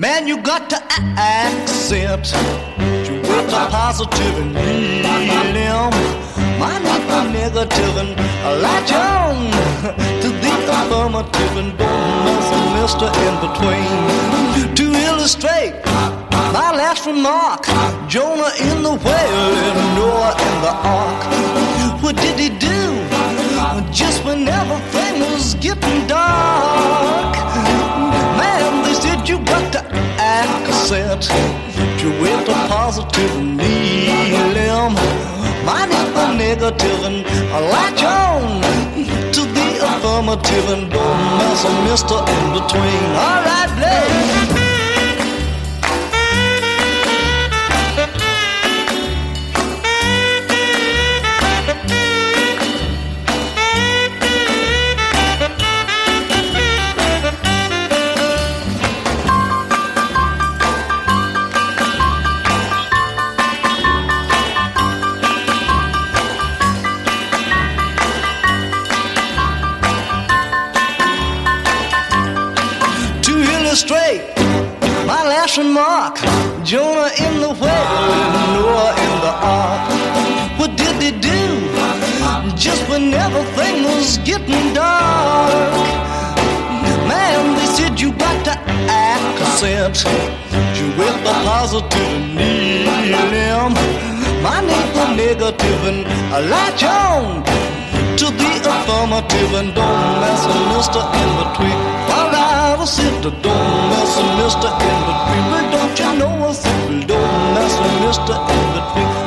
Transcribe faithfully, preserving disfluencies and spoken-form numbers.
Man, you got to accept you with the positive and helium. My nigga negative and latch on to the affirmative and don't mess with Mister In Between. To illustrate my last remark, Jonah in the whale and Noah in the ark. What did he do? Just when everything was getting dark. Man, they said you got to accent you with a positive and helium. Mine is the negative and latch on to the affirmative and don't mess with Mister In Between. All right, Blake. Straight, my last remark, Jonah in the whale and Noah in the ark. What did they do? Just when everything was getting dark. Man, they said you got to accent you with the positive and helium. My name the negative and latch on to the affirmative and don't mess with Mister In Between. All right. I said, don't mess with Mister In Between. But don't you know I said, don't mess with Mister In Between.